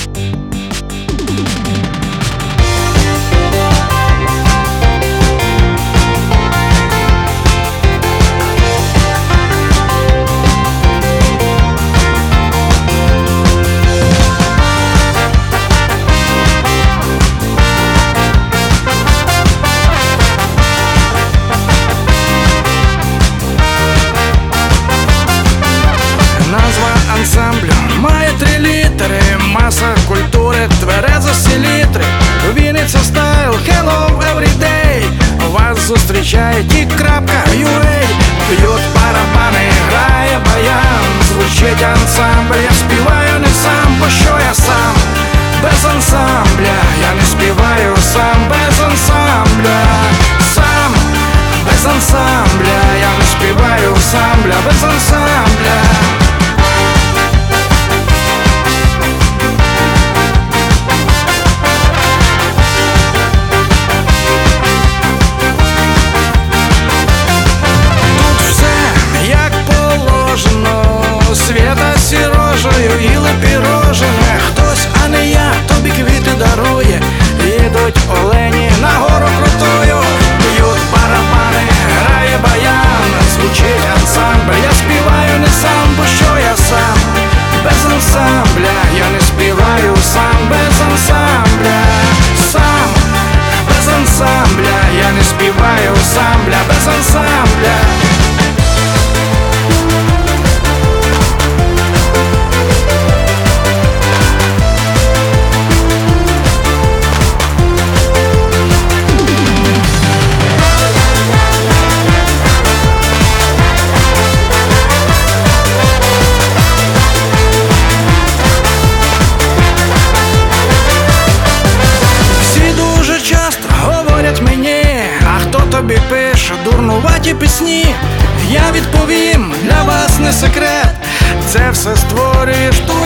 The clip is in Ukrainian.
Ансамблю має 3 літери, маса культури, тверезості літри. Вінниця стайл, hello everyday. Вас зустрічає ті.ua. Б'ють барабани, грає баян, звучить ансамбль. Я співаю не сам, бо що я сам без ансамбля. Я не співаю сам без ансамбля. Сам без ансамбля. Я не співаю сам без ансамбля. Свята сірожою їли пірожене. Хтось, а не я, тобі квіти дарує. Їдуть олені на гору крутою. Б'ють барабани, грає баян, звучить ансамбль. Я співаю не сам, бо що я сам без ансамбля. Я не співаю сам без ансамбля. Сам без ансамбля. Я не співаю сам без ансамбля. Тобі пише дурнуваті пісні, я відповім, для вас не секрет. Це все створюєш тут